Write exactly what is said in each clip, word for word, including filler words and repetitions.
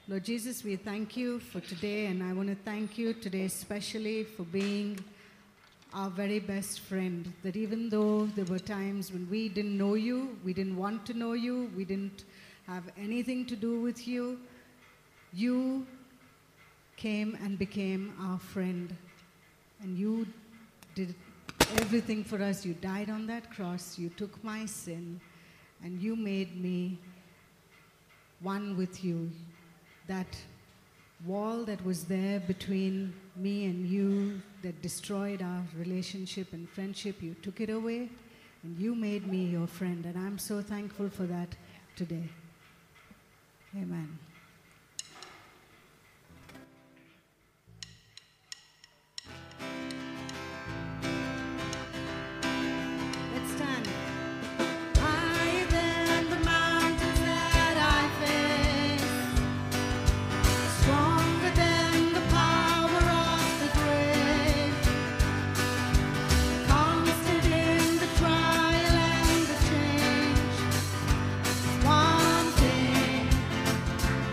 Lord Jesus, we thank you for today, and I want to thank you today especially for being our very best friend. That even though there were times when we didn't know you, we didn't want to know you, we didn't have anything to do with you, you came and became our friend. And you did everything for us. You died on that cross, you took my sin, and you made me one with you. That wall that was there between me and you that destroyed our relationship and friendship, you took it away and you made me your friend. And I'm so thankful for that today. Amen. Let's stand. Higher than the mountains that I face, stronger than the power of the grave, constant in the trial and the change. One thing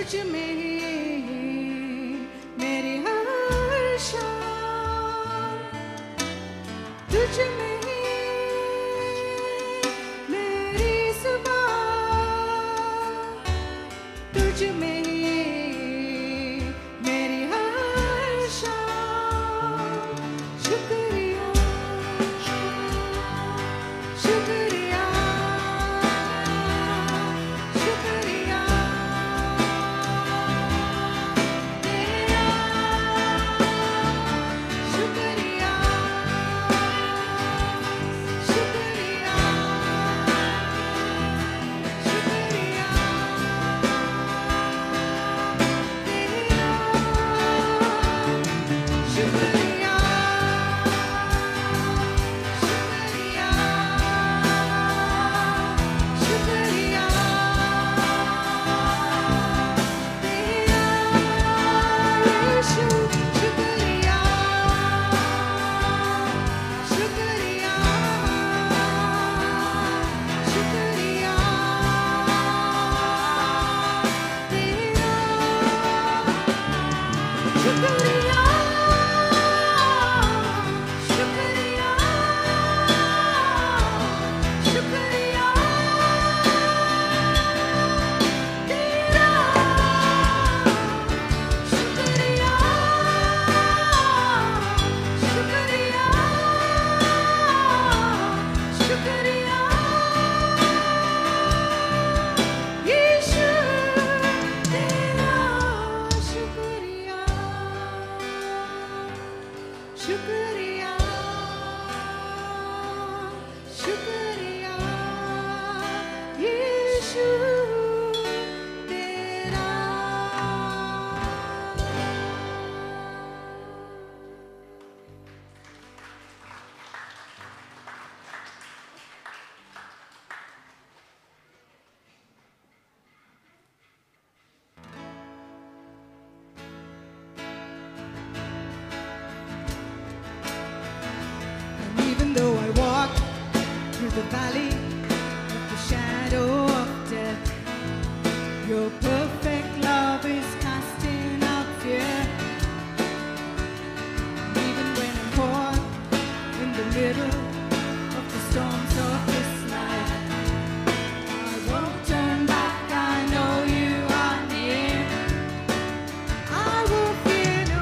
तुझ में मेरी हर शाम, तुझ में मेरी सुबह, तुझ में मेरी हर शाम। शुक्रिया शुक्रिया शुक्रिया तेरा, शुक्रिया शुक्रिया शुक्रिया तेरा, शुक्रिया शुक्रिया शुक्रिया तेरा, यीशु शुक्रिया शुक्रिया शुक्रिया तेरा, शुक्रिया शुक्रिया शुक्रिया तेरा, शुक्रिया शुक्रिया शुक्रिया यीशु तेरा, शुक्रिया शुक्रिया शुक्रिया यीशु तेरा। And even though I walk through the valley of the shadow of death, your perfect love is casting out fear. And even when I'm caught in the middle of the storms of this life, I won't turn back. I know you are near. I will fear no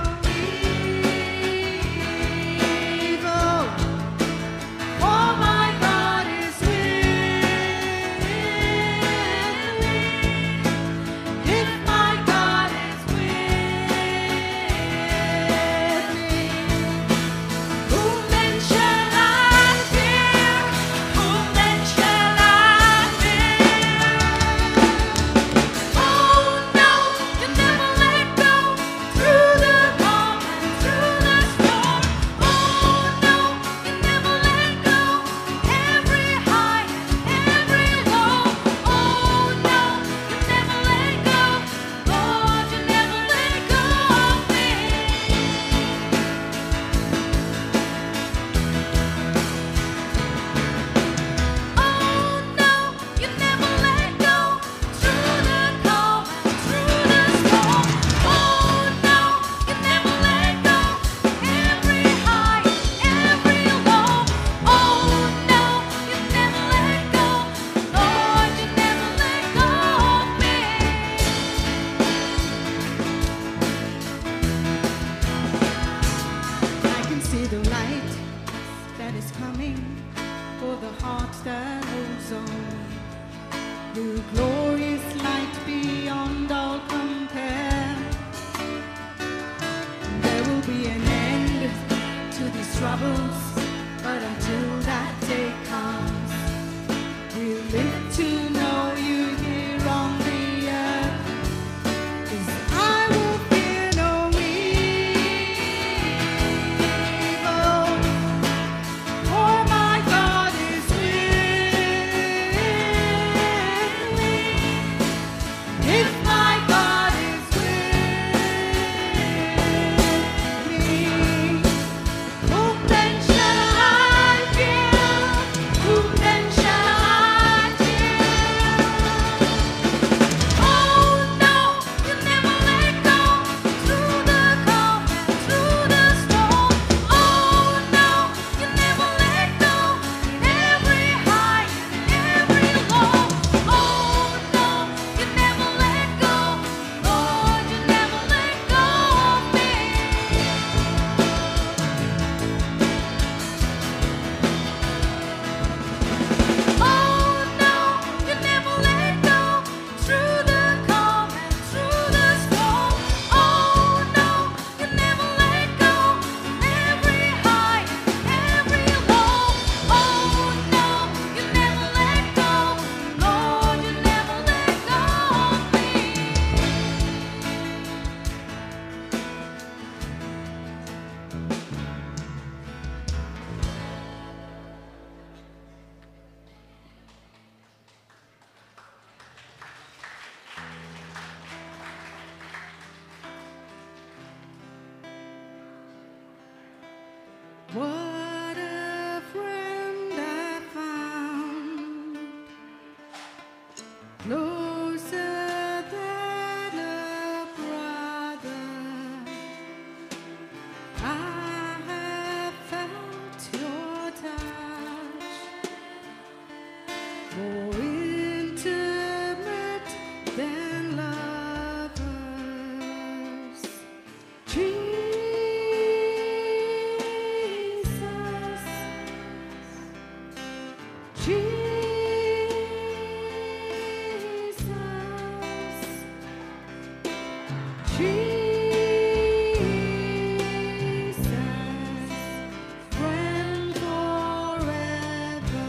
evil, for my God is with me. If my God is with me, whom then shall I fear? Whom then shall I fear? Oh no, you never let go through the calm and through the storm. Oh no, you never let go every high and every low. Oh no, you never let go. Lord, you never let go of me. Oh no, you never let go through the calm and through the storm. Oh no, you never let go every high, every low. Oh no, you never let go. Lord, you never let go of me. I can see the light that is coming for the heart that holds on. The glorious light beyond all compare. There will be an end to these troubles, but until that day comes, we'll live to know you here on the earth. 'Cause I will fear no evil, for my God is with me. If my God is with me, whom then shall I fear? Whom then shall I fear? closer than a brother. I have felt your touch, more intimate than lovers. Jesus, Jesus, Jesus, friend forever.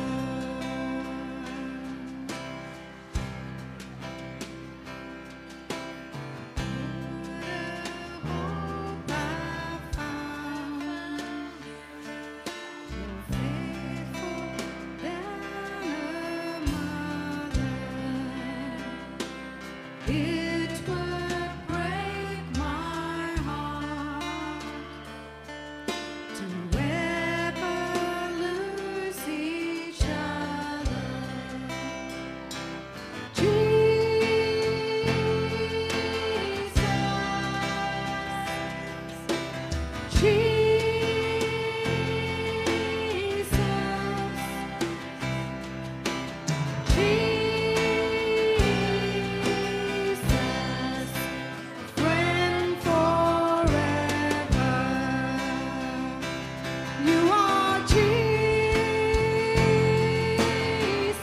What a hope I found, more faithful than a mother. It would break my heart to ever lose each other. Jesus, friend forever. You are Jesus,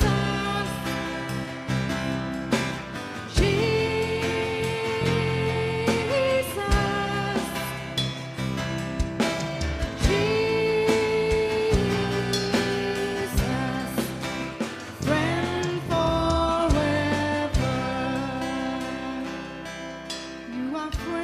Jesus, friend forever. You are friend.